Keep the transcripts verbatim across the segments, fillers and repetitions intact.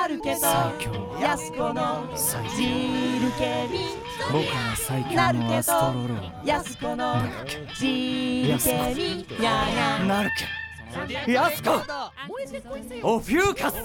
なるけどやすこのジルケミ僕が最強のアストロローやすこのジルケミニャーニャなるけやすこオフューカス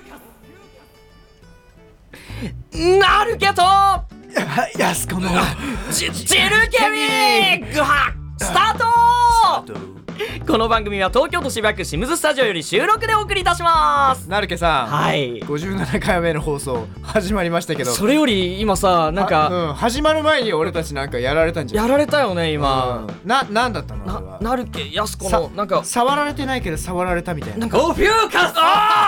なるけどやすこのジジルケミグハスタート。この番組は東京都渋谷区シムズスタジオより収録でお送りいたします。 なるけさん、 はい、 ごじゅうななかいめの放送始まりましたけど、 それより今さなんか、 うん、始まる前に俺たちなんかやられたんじゃん。 やられたよね今、 うん、な、なんだったのな、なるけやすこのなんか触られてないけど触られたみたいな。 なんかオフューカス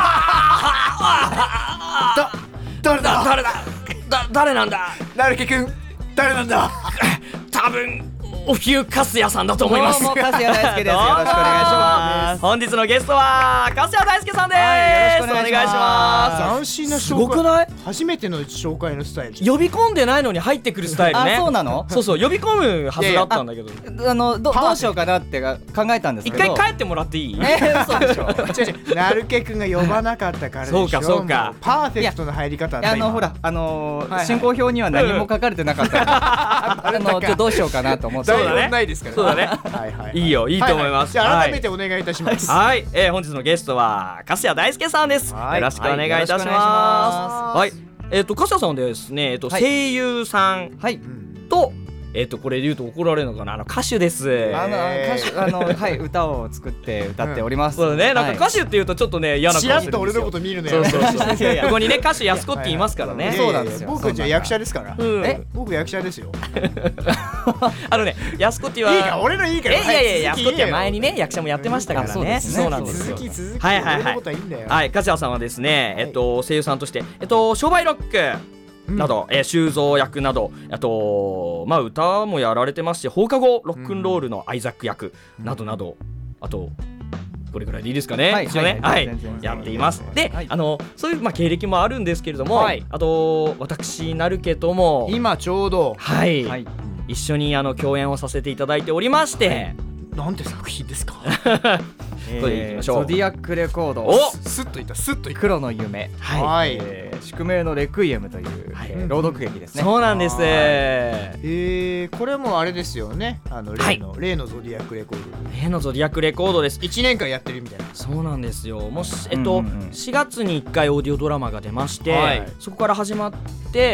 だ、誰だ誰だだ誰なんだなるけくん誰なんだ多分オフューカスヤさんだと思います。 どうも粕谷大輔です。よろしくお願いします。 本日のゲストは粕谷大輔さんです、 はい、よろしくお願いしまます。 斬新な紹介。 すごくない？ 初めての紹介のスタイル。 呼び込んでないのに入ってくるスタイルね。 あ、そうなの？ そうそう、呼び込むはずだったんだけど、 あの ど, どうしようかなって考えたんですけど、 一回帰ってもらっていい？ えー、嘘でしょ。 違う違う、なるけくんが呼ばなかったからでしょ。 そうかそうか、 パーフェクトな入り方だった。 あのほらあのーはいはい、 進行表には何も書かれてなかったからあのちょどうしようかなと思って。 そうだね、 ないですからそうだねはいはい、 いいよ、いいと思います。 はいはい、じゃあ改めてお願いいたします。 はい、はい、えー、本日のゲストは粕谷大輔さんです。よろしくお願いいたします。はい、えっ、ー、と粕谷さんですね、えっ、ー、と、はい、声優さんと、えっ、ー、とこれ言うと怒られるのかな、あの歌手です。 あの歌手あのはい歌を作って歌っております。 うん、そうだね、なんか歌手っていうとちょっとね嫌な顔するんですよ。 ちらっと俺のこと見るのよ。 そうそうそうここにね歌手やすこって言いますからね。 そうなんですよ。 僕じゃ役者ですから。 うん、 え僕役者ですよ。 あのねやすこってはいいか俺のいいから。 えいやいややすこって前にね役者もやってましたからね。そうなんですよ。 続き続き。 はいはいはい。はい粕谷さんはですね、えっと声優さんとしてえっと商売ロックなど、うん、えー、修造役など、あとまあ歌もやられてますし、放課後ロックンロールのアイザック役などなど、あとこれぐらいでいいですかね、 はい一応ね、はい、はい、やっています。で、はい、あのそういうまあ経歴もあるんですけれども、はい、あと私なるけとも今ちょうどはい、はい、一緒にあの共演をさせていただいておりまして、はい、 なんて作品ですか？ これいきましょう。 ゾディアックレコード、 おスッといったスッといった黒の夢、 はい、 えー、宿命のレクイエムという、はい、えー、朗読劇ですね。 そうなんです。 えー、これもあれですよね、あの例の、はい、例のゾディアックレコード、 例のゾディアックレコードです。 いちねんかんやってるみたいな。 そうなんですよ。もしえっと、うんうん、しがつにいっかいオーディオドラマが出まして、はい、そこから始まって、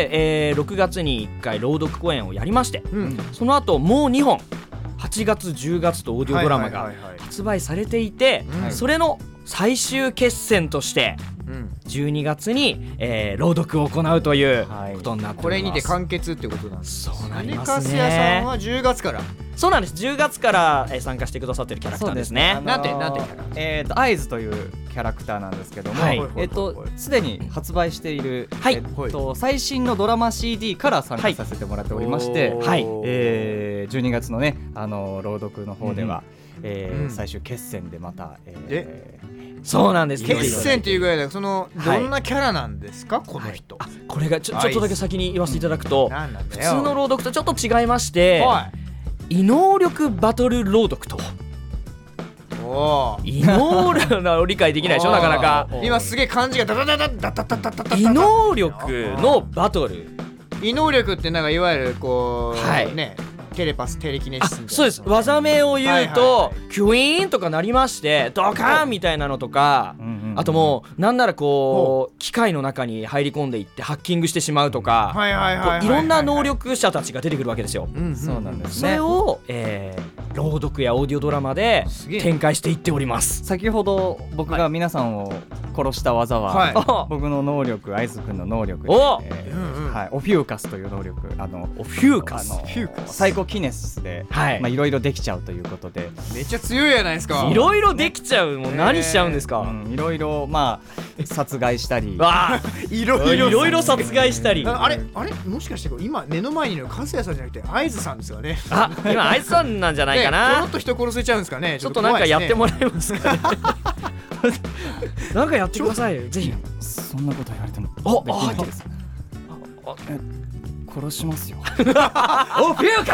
えー、ろくがつにいっかい朗読公演をやりまして、うん、その後もうにほんはちがつじゅうがつとオーディオドラマが発売されていて、それの最終決戦としてじゅうにがつに、えー、朗読を行うということになっております。 これにて完結ってことなんですね。 そうなりますね。 粕谷さんはじゅうがつから。 そうなんです。じゅうがつから、えー、参加してくださってるキャラクターですね。 すね、なんてなんてキャラクター、えーと、アイズというキャラクターなんですけども、はい、えーとすでに発売している、はい、えーと最新のドラマ シーディー から参加させてもらっておりまして、はい、えー、じゅうにがつのね、あの朗読の方では、うん、えーうん、最終決戦でまた、えー、そうなんです。 決戦っていうぐらいだから、そのどんなキャラなんですか、はい、この人。 あ、これがちょ、ちょっとだけ先に言わせていただくと、うん、普通の朗読とちょっと違いまして、はい、異能力バトル朗読と。異能力の理解できないでしょなかなか。 今すげえ漢字がダダダダダダダダダダ。 異能力のバトル。 異能力ってなんかいわゆるこう、はい、ね、テレパステレキネシスみたいな。 そうです。技名を言うとキュイーンとかなりましてドカーンみたいなのとか、あともうなんならこう機械の中に入り込んでいってハッキングしてしまうとか、いろんな能力者たちが出てくるわけですよ。 そうなんですね。 それを、えー、朗読やオーディオドラマで展開していっております。 先ほど僕が皆さんを殺した技は、はい、僕の能力、アイズ君の能力で、えーはい、オフューカスという能力、あのオフューカス、 サイコキネスで、はい、まあいろいろできちゃうということで、 めっちゃ強いじゃないですか。 いろいろできちゃう。もう何しちゃうんですか。 いろいろまあ殺害したり、 いろいろ殺害したり。 あれあれもしかして今目の前にいる粕谷さんじゃなくてアイズさんですよね。 あ、今アイズさんなんじゃないかな。 ちょろっと人殺せちゃうんですかね。 ちょっとなんかやってもらえますかね。なんかやってくださいよ、ぜひ。 そんなこと言われてもできないです。 殺しますよ。 オフューカス。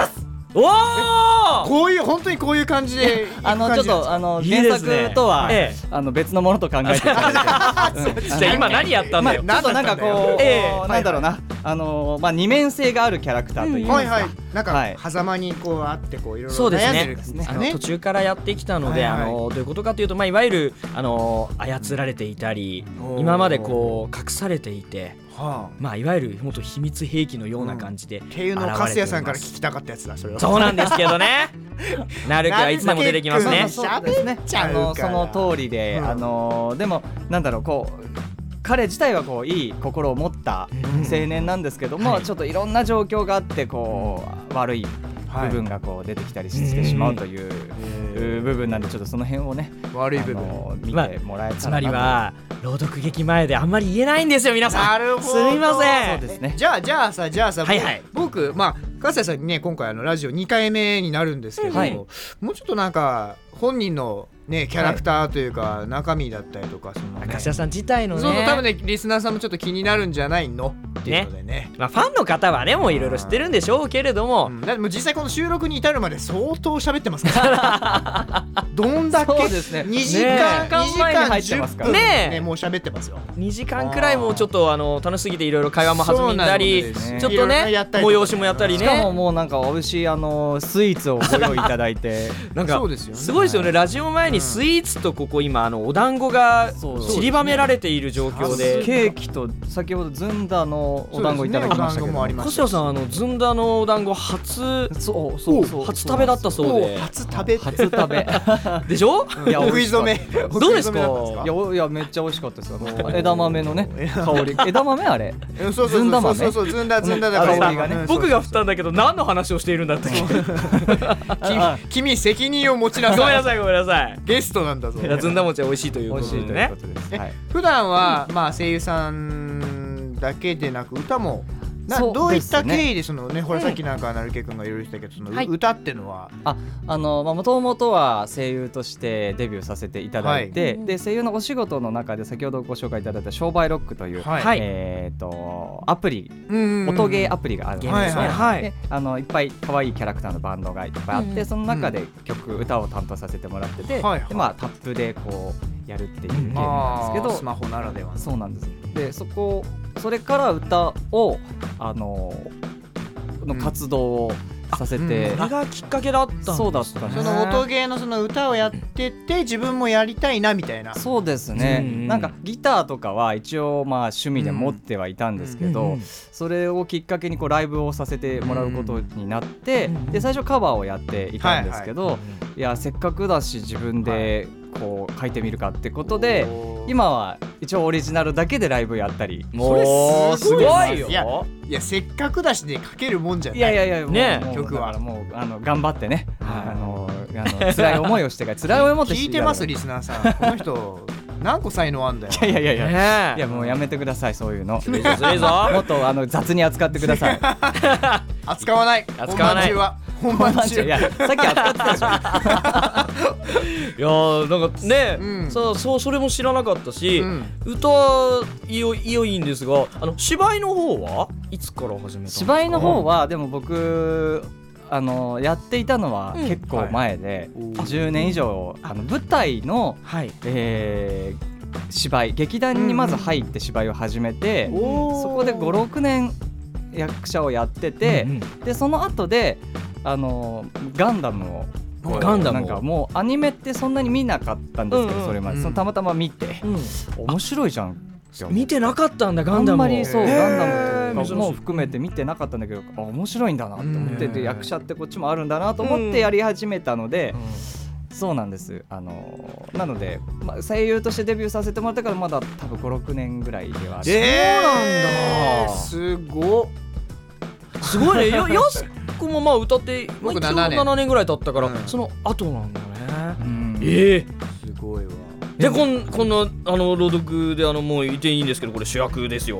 おおこういう本当にこういう感じであのちょっとあの原作とはあの別のものと考えてじゃあ今何やったんだよ。 ちょっとなんかこうなんだろうなあのまあ二面性があるキャラクターといいますか、 はいはい、なんか狭間にこうあってこういろいろ悩んでるんですね。 あの途中からやってきたので、あのどういうことかというと、まあいわゆるあの操られていたり、今までこう隠されていて、まあいわゆる元秘密兵器のような感じで、 っていうのをカスヤさんから聞きたかったやつだ。それはそうなんですけどね。なるくはいつでも出てきますね。 喋っちゃうから。 あのその通りで、あのでもなんだろうこう。彼自体はこういい心を持った青年なんですけども、ちょっといろんな状況があってこう悪い部分がこう出てきたりしてしまうという部分なんで、ちょっとその辺をね悪い部分見てもらえたらなと。 つまりは朗読劇前であんまり言えないんですよ皆さん。 なるほど、 すみません。 そうですね。 じゃあじゃあさじゃあさ、 はいはい、 僕まあ加瀬さんにね今回あのラジオにかいめになるんですけども、はい、もうちょっとなんか本人のね、キャラクターというか、はい、中身だったりとかその、ね、 加瀬さん自体のね、 そうそう多分ねリスナーさんもちょっと気になるんじゃないのっていうのでね、 ね、まあ、ファンの方はねもういろいろ知ってるんでしょうけれども、 うん、だってもう実際この収録に至るまで相当喋ってますからどんだけそうですね、 にじかん、 ね、 にじかんじゅっぷんねねもう喋ってますよ。 にじかんくらいもちょっとあの楽しすぎていろいろ会話も弾んだり、ね、ちょっとね催しもやったりね、 しかももうなんか美味しいあのスイーツをご用意いただいてなんかそうですよね、 すごいですよね。ラジオ前にスイーツとここ今あのお団子が散りばめられている状況で、 ケーキと先ほどずんだのお団子いただきましたけど、 加瀬さんあのずんだのお団子初そうそうそう初食べだったそうで、 初食べ初食べでしょ。 いやお食い初めどうですか。 いやいやめっちゃ美味しかったですよ。枝豆のね香り、枝豆あれずんだ豆、そうそうずんだずんだだ香りがね。 僕が振ったんだけど何の話をしているんだって君責任を持ちなさい。 ごめんなさいごめんなさい、 ゲストなんだぞ。 ずんだ餅は美味しいということでね。 普段はまあ声優さんだけでなく歌もな、どういった経緯でそのね、ほらさっきなんかなるけくんがいろいろしたけど、その歌ってのは、 ああのまあもともとは声優としてデビューさせていただいて、で声優のお仕事の中で先ほどご紹介いただいた商売ロックというえっとアプリ、音ゲーアプリがあるんですね。であのいっぱい可愛いキャラクターのバンドがいっぱいあって、その中で曲歌を担当させてもらってて、でまあタップでこうやるっていうゲームなんですけど、 スマホならでは。 そうなんです。でそこそれから歌をあのの活動をさせて、 それがきっかけだったんですね。 そうだったね。 その音ゲーのその歌をやってて自分もやりたいなみたいな。 そうですね、うんうん、なんかギターとかは一応まあ趣味で持ってはいたんですけど、うんうん、それをきっかけにこうライブをさせてもらうことになって、うんうん、で最初カバーをやっていたんですけど、はいはい、いやせっかくだし自分でこう書いてみるかってことで、今は一応オリジナルだけでライブやったり。 それすごいよ。 いやいやせっかくだしで書けるもんじゃない。 いやいやいやねもう曲はもうあの頑張ってね、あのあの辛い思いをしてから辛い思いを持って聞いてますリスナーさん。この人何個才能あんだよ。 いやいやいやいやいやもうやめてくださいそういうの。 ずるいぞずるいぞ。 もっとあの雑に扱ってください。 扱わない。 扱わない。 本番中いやさっき扱ってたでしょ。 いやなんかね、うん、そうそうそれも知らなかったし、うん、歌いよいよいいんですが、あの芝居の方はいつから始めたんですか。 芝居の方はでも僕あのやっていたのは結構前で、うんはい、じゅうねん以上あの舞台の、はいえー、芝居劇団にまず入って芝居を始めて、うん、そこでごろくねん役者をやってて、うんうん、でその後であのガンダムをガンダムなんかもうアニメってそんなに見なかったんですけど、うんうん、それまでそのたまたま見て、うん、面白いじゃん。 見てなかったんだガンダムを。 あんまりそうガンダムとかも含めて見てなかったんだけど、あ面白いんだなと思ってて、役者ってこっちもあるんだなと思ってやり始めたので、うん、そうなんです。あのなので、まあ、声優としてデビューさせてもらってからまだ多分ごろくねんぐらいではある。 えー、そうなんだ。すごっすごいね。やすくもまあ歌って僕ななねんぐらい経ったから、うん、その後なんだね、うん、ええー、 すごいわ。 でこんこんなあの朗読であのもういていいんですけど、これ主役ですよ。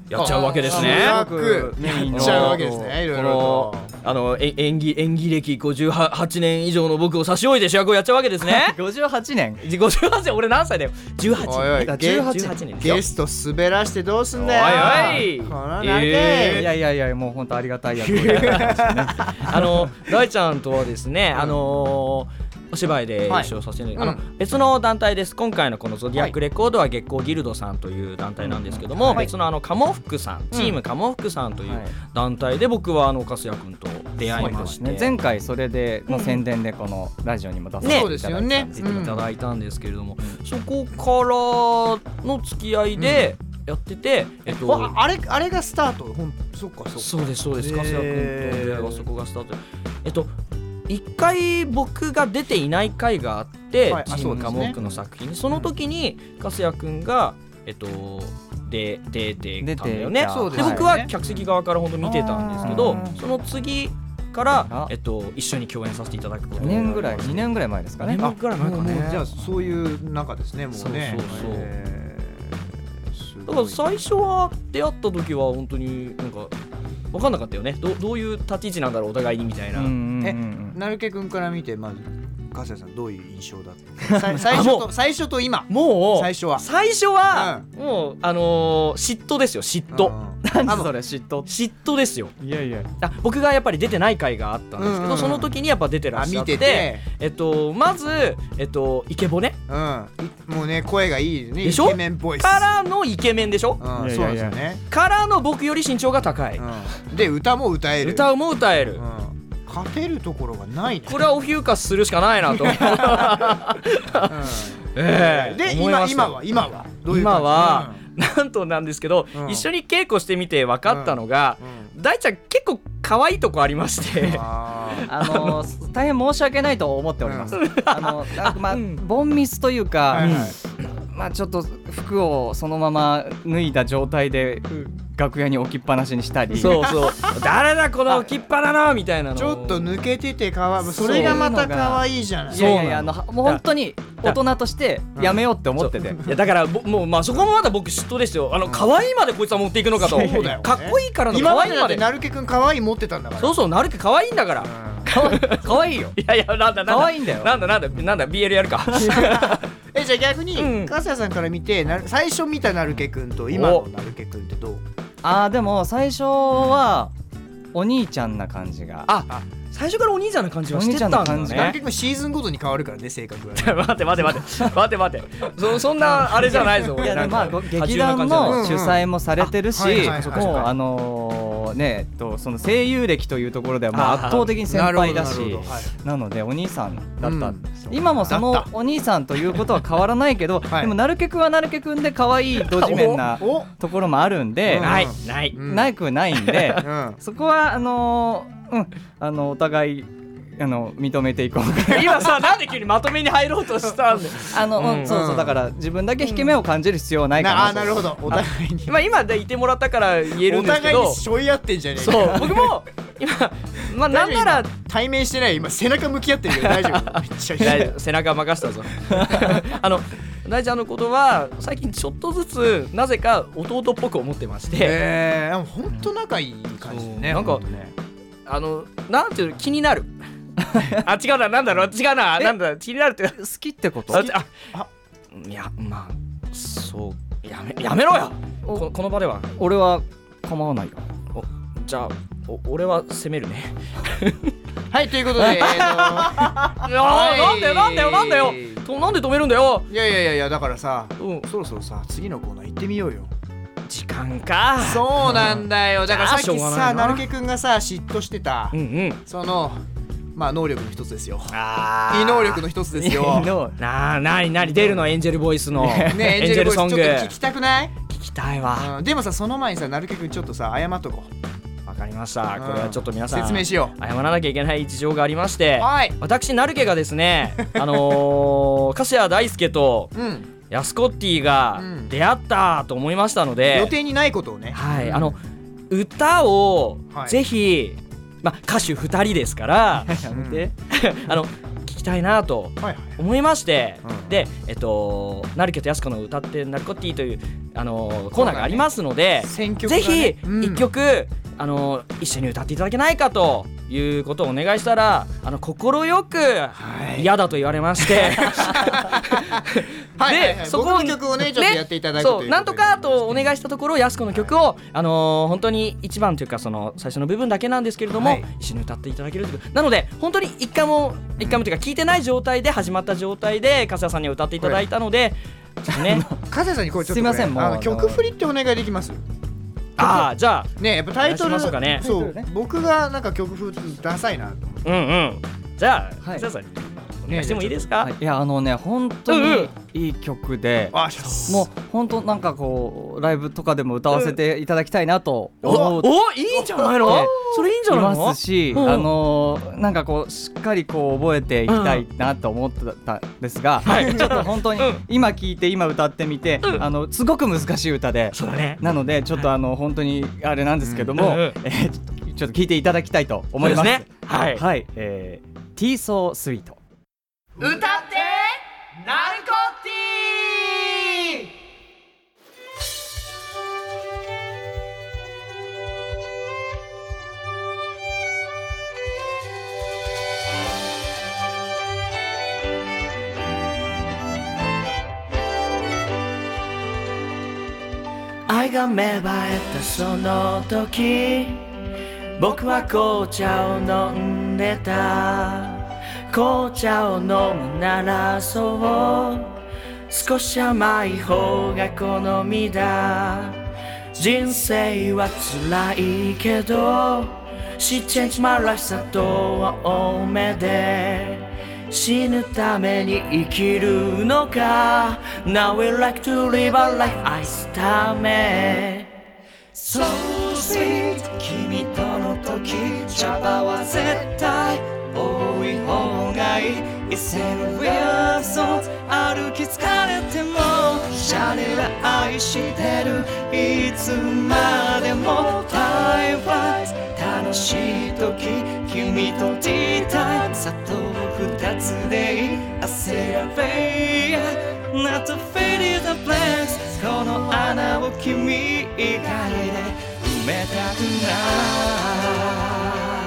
やっちゃうわけですね。 やっちゃうわけですね。いろいろとあのえ演技演技歴ごじゅうはちねん以上の僕を差し置いて主役をやっちゃうわけですね。 ごじゅうはちねんごじゅうはちねん俺何歳だよ。じゅうはちおいおいじゅうはちねんゲスト滑らしてどうすんだよ。 おいおいこのだけ、 えーいやいやいやもう本当ありがたい役をやってますよね。 あの大ちゃんとはですね、あのーお芝居で一緒させて、はい、あの、うん、別の団体です。今回のこのゾディアックレコードは月光ギルドさんという団体なんですけども、はい、別のあのカモフクさん、チームカモフクさんという団体で僕はあの粕谷君と出会いまして、ね、 前回それでの宣伝でこのラジオにも出させていただいた、 ねね、いただいたんですけれども、うん、そこからの付き合いでやってて、 うん、えっと、あれあれがスタート。ほんそっかそっか。 そうですそうです。粕谷君と出会いはそこがスタート。えっと一回僕が出ていない回があって、はい、チームカモフクの作品に そ,、ね、その時に粕谷君がえっとで出てたんだよね。で僕は客席側から本当見てたんですけど、その次からえっと一緒に共演させていただくことににねんぐらいにねんぐらい前ですかね。 にねんぐらい前かね。じゃあそういう仲ですね。もうね。 そうそうそう。だから最初は出会った時は本当になんか分かんなかったよね。 ど, どういう立ち位置なんだろうお互いにみたいな。うんうんうん、え、なるけくんから見てまず粕谷さんどういう印象だった最初と最初と今。 もう最初は最初は、うん、もうあのー、嫉妬ですよ。嫉妬。 何それ嫉妬。 嫉妬ですよ。 いやいや。 あ僕がやっぱり出てない回があったんですけど、うんうん、その時にやっぱ出てらっしゃって、てえっとまずえっとイケボね。 うん。もうね声がいいね。 でしょ？ イケメンボイス。 からのイケメンでしょ？ うん、そうですよね。 からの僕より身長が高い。 うん、で歌も歌える。 歌も歌える。うん、 勝てるところがないね。 これはオフィウカスするしかないなと。うん、えー、 で今今は今はどういう今は、うん、なんとなんですけど、うん、一緒に稽古してみて分かったのが、うんうん、大ちゃん結構可愛いとこありましてああのー、大変申し訳ないと思っております、うん、あのなんかまあ、うん、ボンミスというか、はいはい、まあちょっと服をそのまま脱いだ状態で楽屋に置きっぱなしにしたり、 そうそう誰だこの置きっぱなのみたいなのちょっと抜けててかわいい。それがまた可愛いじゃない。 いやいやいや、あのもう本当に大人としてやめようって思ってて、 いやだからもうまあそこもまだ僕嫉妬ですよ。あの可愛いまでこいつは持っていくのかと。 そうだよね、 かっこいいからの可愛いまで。 なるけくん可愛い持ってたんだから。 そうそう、なるけ可愛いんだから。 かわいいよ。 いやいやなんだなんだ可愛いんだよ。 なんだなんだなんだ ビーエル やるか。 えじゃあ逆に粕谷さんから見てな最初見たなるけくんと今のなるけくんってどう？ あーでも最初はお兄ちゃんな感じが。 ああ最初からお兄ちゃんな感じはしてたんだね。 なるけくんシーズンごとに変わるからね性格が。 待って待って待って待って待ってそそんなあれじゃないぞ。 いやまあ劇団の主催もされてるし、もうあのねとその声優歴というところではもう圧倒的に先輩だし、なのでお兄さんだったんですよ。今もそのお兄さんということは変わらないけど、でもなるけくんはなるけくんで可愛いドジメンなところもあるんで、 ないないないくないんで、そこはあのうん、あのお互いあの認めていこうか。 今さなんで急にまとめに入ろうとしたんであの、うん、そうそうだから自分だけ引け目を感じる必要はないかな、 うん、あなるほどお互いに今今でいてもらったから言えるんですけどお互いにしょい合ってんじゃねえか。 そう僕も今まあなんなら対面してない今背中向き合ってるけど大丈夫。めっちゃ大丈夫背中任せたぞ。あの大ちゃんのことは最近ちょっとずつなぜか弟っぽく思ってまして、 えー、ほんと仲いい感じね。 なんかねあのなんていうの気になる。あ違うななんだろう違うななんだ気になるって好きってこと？ ああいやまあそうやめやめろよ こ, この場では。 俺は構わないよ。 おじゃあお俺は責めるね。 はいということで、えー、 なんだよなんだよなんだよなんで止めるんだよ。 いやいやいやいやだからさ、うん、そろそろさ次のコーナー行ってみようよ。 時間か。 そうなんだよ。だからさっきさなるけくんがさ嫉妬してた、うんうん、そのまあ能力の一つですよ。あいい能力の一つですよ。 なあなになに出るのエンジェルボイスのねエンジェルボイスちょっと聞きたくない？ 聞きたいわ、 うん、でもさその前にさなるけくんちょっとさ謝っとこう。 わかりました。これはちょっと皆さん説明しよう。 謝らなきゃいけない事情がありまして、はい、私なるけがですねあのー、粕谷大輔と、うんヤスコッティが出会ったと思いましたので、 うん、予定にないことをね、 はい、あの歌をぜひ、はいま、歌手ふたりですからやめてあの聞きたいなと思いまして、 はいはい、 でえっと成家と安子の歌ってナルコッティというあのコーナーがありますので、 ね、 ぜひうん、 一曲あの一緒に歌っていただけないかということをお願いしたら、あの快く嫌だと言われまして、 はい、でそこの曲をねちょっとやっていただくということで、 なんとかとお願いしたところ、やす子の曲をあのー、本当に一番というかその最初の部分だけなんですけれども、はい、一緒に歌っていただけるというなので、本当に一回も一回もというか聞いてない状態で始まった状態で粕谷さんには歌っていただいたので、ちょっとね粕谷さんにこれちょっと、ね、 すいません、もうあの曲振りってお願いできます？ ああ、じゃあね、やっぱタイトル、 ね、 そう、僕がなんか曲風ダサいなと思って。 うんうん。じゃあ粕谷さんにお願いしてもいいですか？ はい、いやあのね本当にいい曲で、うんうん、もう本当なんかこうライブとかでも歌わせていただきたいなと思う、 うん、お, おいいんじゃないの？それいいんじゃないの？ いますし、うん、あのー、なんかこうしっかりこう覚えていきたいなと思ってたんですが、うん、ちょっと本当に今聴いて今歌ってみて、うん、あのすごく難しい歌で、 そうだね、 なのでちょっとあの本当にあれなんですけども、うんうん、えー、ちょっと聴いていただきたいと思います。 そうですね、はい、 はい、えー、Tea So Sweet、 歌ってナルコッティ。愛が芽生えたその時、僕は紅茶を飲んでた。紅茶を飲むならそう少し甘い方が好みだ。人生は辛いけど She changed my life さとは多めで死ぬために生きるのか Now we like to live our life 愛すため So sweet 君との時茶葉は絶対多い方がいい一斉の Real songs 歩き疲れてもシャネル愛してるいつまでも Time flies 楽しい時君と Tea time 砂糖二つでいい I say I pay Not to fade in the blanks この穴を君以外で埋めたくない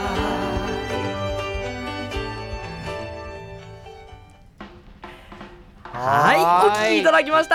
はい、お聴きいただきました。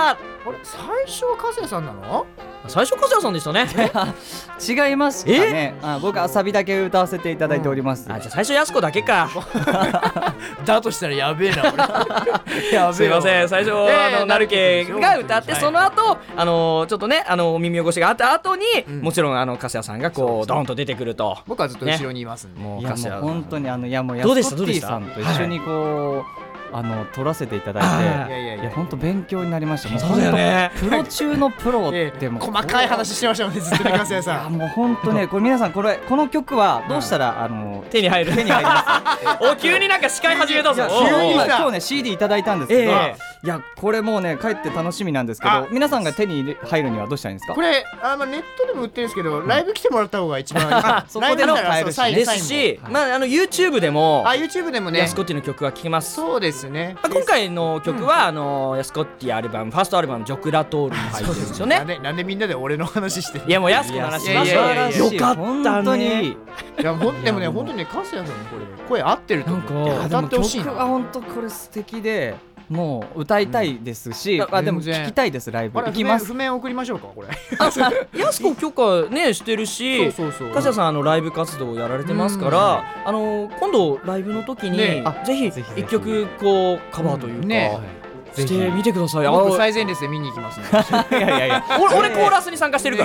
あれ、最初は粕谷さんなの？ 最初粕谷さんでしたね。 違いますかね。あ、僕はサビだけ歌わせていただいております。 うん、あ、じゃあ最初やす子だけか。 だとしたらやべえな俺。 やべえ。すいません、最初、えー、あのなるけが歌って、その後あのちょっとね、あの耳汚しがあった後に、うん、もちろんあの粕谷さんがこうドーンと出てくると。 僕はずっと後ろにいますんで。 ね、もう粕谷さん本当にあのいやもうやすこっティさんと一緒にこう。あの撮らせていただいて、いやいやいや本当勉強になりました。もうそうだよね。 プロ中のプロっても細かい話してましたもんね、ずっとね、粕谷さん。 もう本当ね、これ皆さんこれこの曲はどうしたらあの手に入る？ 手に入ります。 お、急になんか司会始めたぞ。 今今日ね シーディー いただいたんですけど、いやこれもうね帰って楽しみなんですけど、皆さんが手に入るにはどうしたらいいんですか？ これあまあネットでも売ってるんですけど、ライブ来てもらった方が一番いい。 そこでの買えるしですし、まああの YouTube でもあ YouTube でもね、 やすこっティの曲が聴けます。 そうですね。 今回の曲は、うん、あのやすこっティアルバムファーストアルバムジョクラトールに入ってるんですよね。 なんでなんでみんなで俺の話してる？ いやもうやすこの話しましょう。よかったね。 いやほんでもね本当にね粕谷さんのこれ声合ってると思って歌ってほしいな。 曲は本当これ素敵で。もう歌いたいですし、うん、あでも聞きたいです。ライブ行きます。 譜面送りましょうかこれ。 やすこ許可ねしてるし、粕谷さんあのライブ活動をやられてますから、あの今度ライブの時に、ね、ぜひ一曲こうカバーというか、ね、してみてください。 僕最前列で見に行きますね。 いやいやいや、俺, 俺コーラスに参加してるから。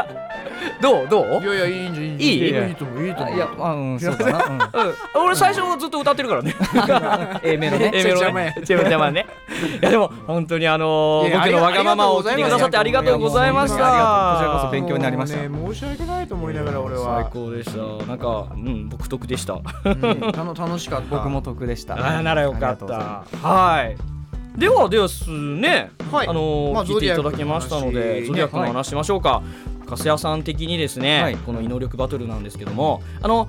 どうどう？ いやいやいいんじゃいいんじゃいいいいと思ういいと思う。 いやまあうんそうだな。 俺最初ずっと歌ってるからね。 A メロね。 A メロね。チェム邪魔ね。いやでも本当にあの僕のわがままを聞いてくださってありがとうございました。こちらこそ勉強になりました。 申し訳ないと思いながら俺は最高でした。なんかうん僕得でした。 楽しかった。 僕も得でした。 あならよかった。はい。ではですね、はい、あのーまあ、聞いていただきましたのでゾディアックの話しましょうか。粕谷さん的にですね、はい、この異能力バトルなんですけども、あの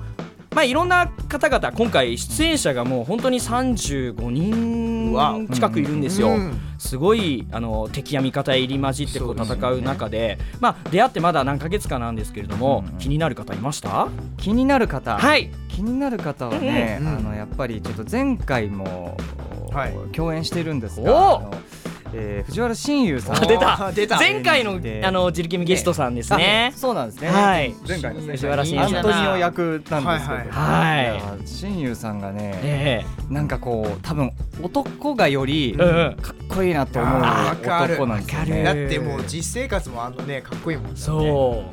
まあいろんな方々今回出演者がもう本当にさんじゅうごにん近くいるんですよ、うんうん、すごいあの敵や味方入り混じってこう戦う中で、ね、まあ出会ってまだ何ヶ月かなんですけれども、うんうん、気になる方いました？ 気になる方、 はい、 気になる方はね、うんうん、あのやっぱりちょっと前回も、はい、共演しているんですが、えー、藤原新優さん出た出た前回のあのジルケミゲストさんですね。 そうなんですね。 はい。 前回の藤原新優アントニオ役なんですけど、 はい。 新優さんがね、えー、なんかこう多分男がよりかっこいいなと思う男なんですよね。 だってもう実生活もあのねかっこいいもんね。 そう。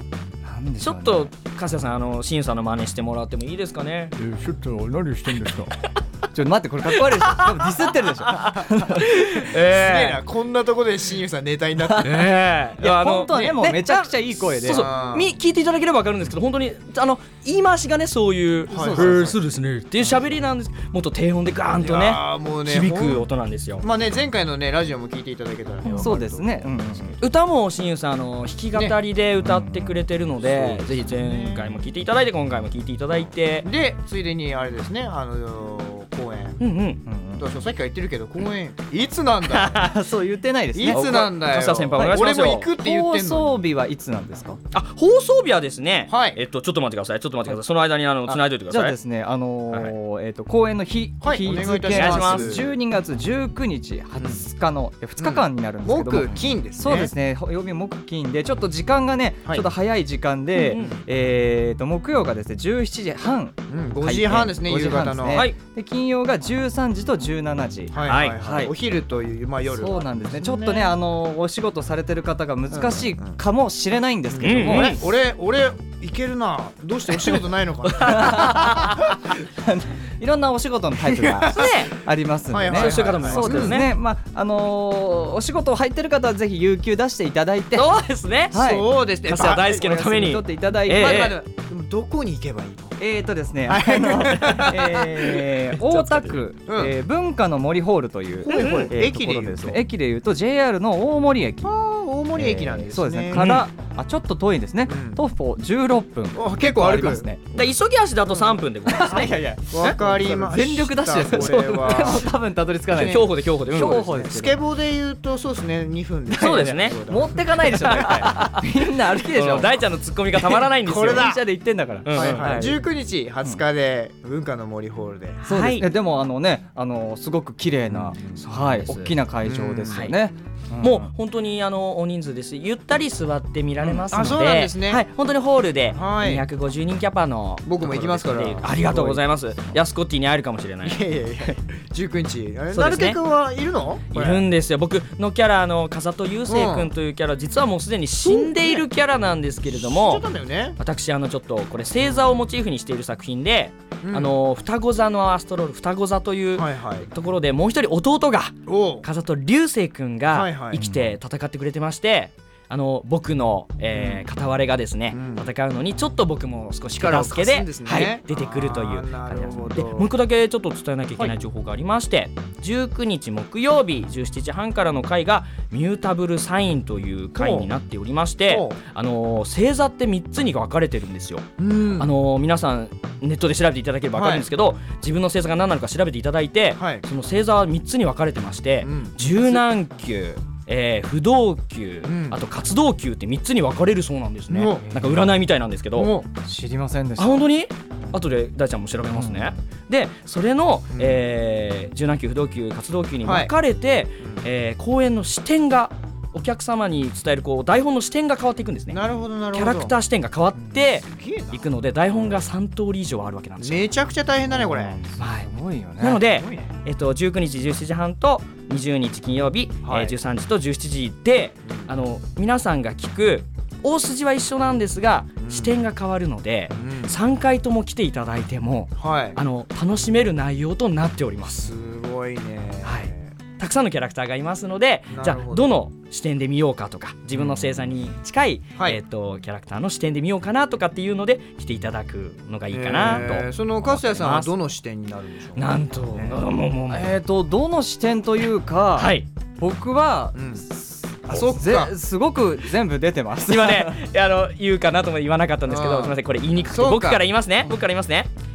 ちょっと粕谷さんあの新優さんの真似してもらってもいいですかね。 えー、ちょっと何してんですか。 ちょっと待ってこれかっこ悪いでしょ。多分ディスってるでしょ。 えー、すげえなこんなとこで新優さんネタになってる。 えー、いや本当はねもうめちゃくちゃいい声で、 そうそうみ聞いていただければ分かるんですけど本当にあの言い回しがねそういう、はいはいはい、そうですねっていう喋りなんです。もっと低音でガーンと ね, もうね響く音なんですよ。 まあね前回のねラジオも聞いていただけたらね。 そうですね、うん、 歌も新優さんあの弾き語りで歌ってくれてるので、ねうん、ぜひ前回も聞いていただいて今回も聞いていただいてでついでにあれですねあの公演、うんうん、どうしようさっきから言ってるけど公演いつなんだそう言ってないですね。 いつなんだよ。 先輩お願いしますよ。 俺も行くって言ってんの。 放送日はいつなんですか？ あ放送日はですね、 はい、 えっとちょっと待ってくださいちょっと待ってください、はい、その間にあの繋いでおいてください。 じゃあですねあのーはい、えっと公演の日、 はい、 日付がじゅうにがつじゅうくにちはつかの、うん、ふつかかんになるんですけども、 木金ですね。 そうですね曜日木金でちょっと時間がね、はい、ちょっと早い時間で、うんうん、えっと木曜がですねじゅうしちじはん、 うん、ごじはんですね夕方の、 ねはい、で金曜がじゅうさんじとじゅうしちじ、 はいはいはいはい、お昼という、まあ、夜そうなんですね。ちょっとねあのお仕事されてる方が難しいかもしれないんですけども、 うんうん、俺俺いけるな。どうしてお仕事ないのかな。 いろんなお仕事のタイプがありますんでね。 そういう方もいますけどね。 そうですね。まああのー、お仕事入ってる方はぜひ有給出していただいて。 そうですね。 はい、 そうですね。 粕谷大輔のために取っていただいて。 えーえー、でもどこに行けばいいの？ えーとですね、あのえー、大田区、うんえー、文化の森ホールという、 うんうんえー、駅でいうと駅でいうと ジェイアール の大森駅。 大森駅なんですね。 そうですね。から、うん、あちょっと遠いですね。うん、徒歩じゅうろっぷん。 結構歩くますね。だ急ぎ足だとさんぷんでございますね。 いやいや。 わかりました。 全力ダッシュです。これは。でも多分たどり着かない。 競歩で競歩で。 競歩です。 スケボーで言うとそうですねにふんで。 そうですね。 持ってかないでしょ。みんな歩きでしょ。 大ちゃんのツッコミがたまらないんですよ。 これ電車で行ってんだから。 はいはい。じゅうくにちはつかで文化の森ホールで。 そうですね。でもあのねあのすごく綺麗なはい大きな会場ですよね。 もう本当にあの大人数です。ゆったり座って見られますので、 そうなんですね。 はい、本当にホールでにひゃくごじゅうにんキャパの僕も行きますから。 ありがとうございます。ヤスコッティに会えるかもしれない。 いやいやいやじゅうくにち。なるけくんはいるの？ いるんですよ。僕のキャラの風戸雄星くんというキャラ実はもうすでに死んでいるキャラなんですけれども、私あのちょっとこれ星座をモチーフにしている作品で、あの双子座のアストロール双子座というところでもう一人弟が風戸雄星くんが生きて戦ってくれてまして、あの僕の、えー、片割れがですね、うん、戦うのにちょっと僕も少し手助けで、ねはい、出てくるという感じです。でもう一個だけちょっと伝えなきゃいけない情報がありまして、はい、じゅうくにち木曜日じゅうしちじはんからの回がミュータブルサインという回になっておりまして、あのー、星座ってみっつに分かれてるんですよ。あのー、皆さんネットで調べていただければ分かるんですけど、はい、自分の星座が何なのか調べていただいて、はい、その星座はみっつに分かれてまして、うん、柔軟球えー、不動級、うん、あと活動級ってみっつに分かれるそうなんですね。なんか占いみたいなんですけど、 知りませんでした。 あ本当に後で大ちゃんも調べますね、うん、でそれの、うんえー、柔軟級不動級活動級に分かれて、はいえー、公演の視点がお客様に伝えるこう台本の視点が変わっていくんですね。 なるほどなるほど。 キャラクター視点が変わっていくので、台本がさんとおり以上あるわけなんですよ。 めちゃくちゃ大変だねこれ、はい、 すごいよね。 なので、ねえっと、じゅうくにちじゅうしちじはんとにじゅうにち金曜日、はいえー、じゅうさんじとじゅうしちじで、あの皆さんが聞く大筋は一緒なんですが、うん、視点が変わるので、うん、さんかいとも来ていただいても、はい、あの楽しめる内容となっております。 すごいね、 はい、たくさんのキャラクターがいますので、じゃあどの視点で見ようかとか自分の星座に近い、うんはいえー、とキャラクターの視点で見ようかなとかっていうので来ていただくのがいいかなと、えー、 その粕谷さんはどの視点になるんでしょう。 なんと、えー、もうもうもうえーとどの視点というか、はい、僕は、うんあそっかすごく全部出てます今ねあの言うかなとも言わなかったんですけど、すみませんこれ言いにくくて僕から言いますね僕から言いますね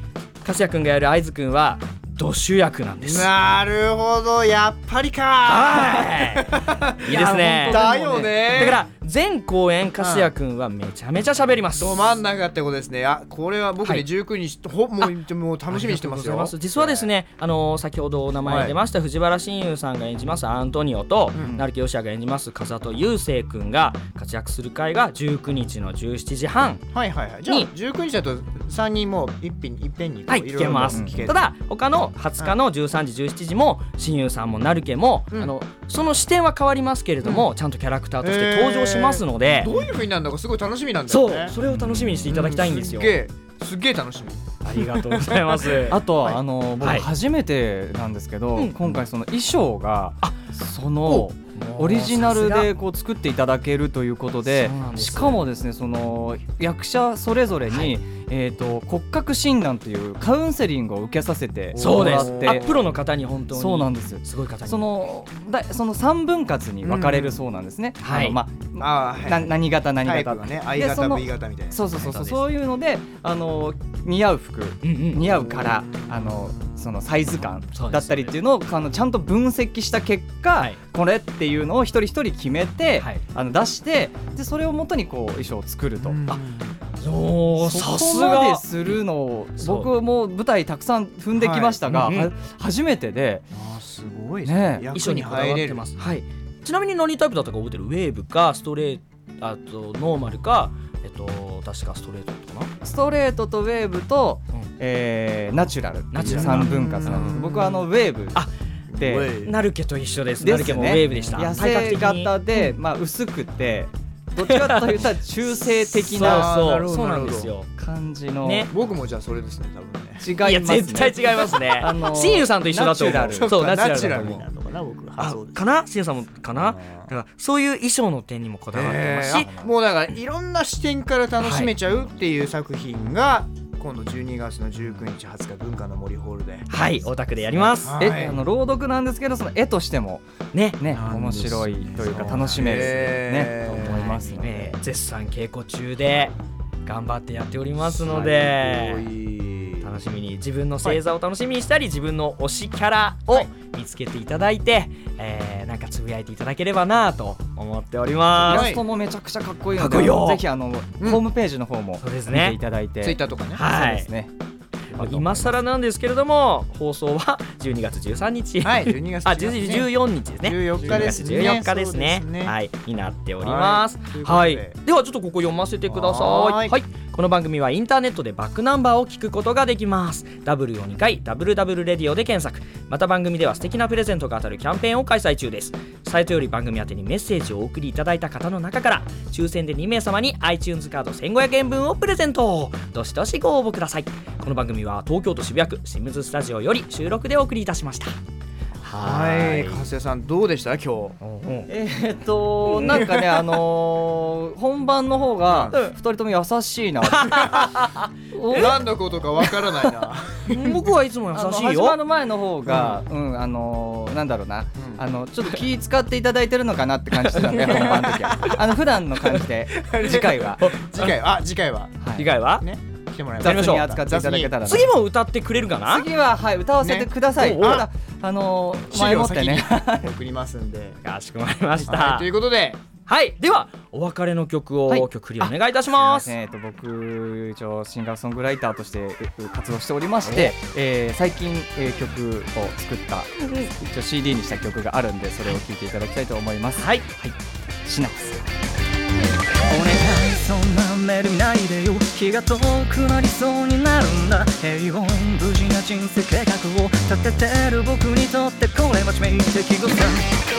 粕谷くんがやる会津くんはド主役なんです。 なるほど、やっぱりか。 はいいいですね。 だよね。 だから全公演粕谷くんはめちゃめちゃ喋ります。 ど真ん中ってことですね。あ、これは僕ね、はい、じゅうくにちほもうもう楽しみにしてますよ。 ます実はですね、あのー、先ほどお名前出ました、はい、藤原新優さんが演じますアントニオと、うん、成木義也が演じます風戸雄星くんが活躍する回がじゅうくにちのじゅうしちじはんに、 はいはいはい、じゃあじゅうくにちだとさんにんもいっぺんにいっぺんにはい聞けます。ただ他のはつかのじゅうさんじじゅうしちじも新優さんも成木も、うん、あのその視点は変わりますけれども、うん、ちゃんとキャラクターとして登場しますので、 えー、どういう風になるのかすごい楽しみなんだよね。 そう、それを楽しみにしていただきたいんですよ。 うん、すげえすげえ楽しみ。 ありがとうございますあと、はい、あの僕初めてなんですけど、はい、今回その衣装が、うん、そのオリジナルでこう作っていただけるということで、しかもですね、その役者それぞれに、はい、えーと骨格診断というカウンセリングを受けさせてもらって、 あ、プロの方に本当にそうなんです。 すごい方にそのだそのさんぶん割に分かれるそうなんですね。 うん、はい、 あのまあ、あ、な何型何型ね、I 型 V 型みたいな。 そうそうそうそう、そういうのであの似合う服、うんうん、似合うからあのそのサイズ感だったりっていうのをあのちゃんと分析した結果、はい、これっていうのを一人一人決めて、はい、あの出してでそれをもとにこう衣装を作ると。あ、 おそこまでするのを僕も舞台たくさん踏んできましたが、はい、うん、初めてで、 あ、すごいね。 衣装に入れるます。はい。ちなみに何タイプだったか覚えてる？ウェーブかストレート、あとノーマルか、えっと確かストレートかな。 ストレートとウェーブと、うん、えー、ナチュラルっていうさんぶん割なんです。僕はあのウェーブでナルケと一緒です。ナルケもウェーブでした。 痩せ型で、うん、まあ薄くて。どっちかというと中性的なそうそうなんですよ感じの、 ね、僕もじゃあそれですね、多分ね。 違いますね。いや絶対違いますね。あのー、シンユさんと一緒だと思う。 そうナチュラルになるのかな、僕。 あ、そうかな、シンユさんもかな。だからそういう衣装の点にもこだわってますし、 もうだからいろんな視点から楽しめちゃうっていう作品が。今度じゅうにがつのじゅうくにちはつか文化の森ホールで、 はい、大田区でやります。 はい、えあの朗読なんですけど、その絵としてもねね面白いというか楽しめるねと思いますので、 えー、絶賛稽古中で頑張ってやっておりますので、楽しみに自分の星座を楽しみにしたり、はい、自分の推しキャラを見つけていただいて、はい、えー、なんかつぶやいていただければなと思っております。 イラストもめちゃくちゃかっこいいので、ぜひあの、うん、ホームページの方も見ていただいて、 ツイッターとかね、 はい、 そうですね。 今更なんですけれども、放送はじゅうにがつじゅうさんにち、 はい、じゅうにがつあじゅうよっかですね。 じゅうよっかですね。 じゅうよっかですね。はい、になっております。はい。ではちょっとここ読ませてください。はい。この番組はインターネットでバックナンバーを聞くことができます。ダブルをにかい ダブルダブル レディオで検索。また番組では素敵なプレゼントが当たるキャンペーンを開催中です。サイトより番組宛てにメッセージをお送りいただいた方の中から抽選でにめいさまに iTunes カードせんごひゃくえんぶんをプレゼント。どしどしご応募ください。この番組は東京都渋谷区清水スタジオより収録でお送りいたしました。 はい、粕谷さんどうでした今日？ えー、っとなんかねあのー、本番の方がふたりとも優しいな。 何のことかわからないな。 僕はいつも優しいよ。 始まる前の方が、うん、うん、あのー、なんだろうな、うん、あのちょっと気使っていただいてるのかなって感じしてたんで本番の時はあの普段の感じで次回は次回はあ次回は、 はい、次回はね。 来てもらいましょう。雑に扱っていただけたら。 次も歌ってくれるかな？ 次ははい歌わせてください。ね、あ, あのー、前もってね送りますんで。 かしこまりました。 はい、ということで、 はい、ではお別れの曲を、はい、曲にお願いいたします。 すえー、と僕一応シンガーソングライターとして活動しておりまして、えー、最近、えー、曲を作った一応 シーディー にした曲があるんで、それを聴いていただきたいと思います。 はい、 はい、シナプス。 お願いそんなメール見ないでよ、気が遠くなりそうになるんだ。平穏無事な人生計画を立ててる僕にとってこれ真面目適合さ。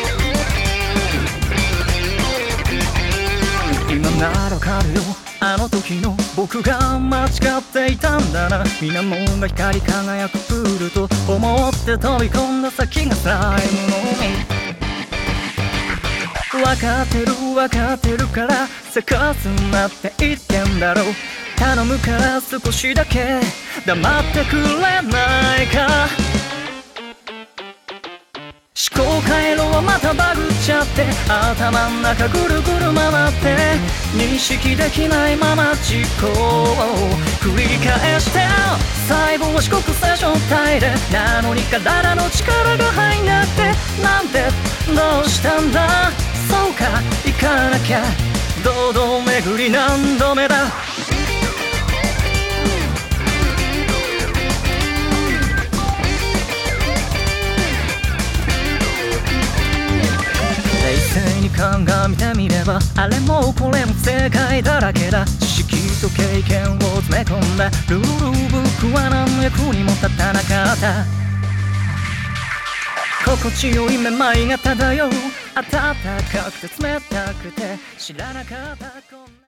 今ならわかるよ、あの時の僕が間違っていたんだな。水面が光り輝くプールと思って飛び込んだ先がスライムの海。分かってる分かってるから逆すんなって言ってんだろう。頼むから少しだけ黙ってくれないか。思考回路はまたバグっちゃって頭ん中ぐるぐる回って認識できないまま事故を繰り返して細胞は四国性状態でなのに体の力が入んなくてなんでどうしたんだそうか行かなきゃ堂々巡り何度目だ冷静に鑑みてみればあれもこれも正解だらけだ知識と経験を詰め込んだルールブックは何の役にも立たなかった心地よいめまいが漂う暖かくて冷たくて知らなかったこんな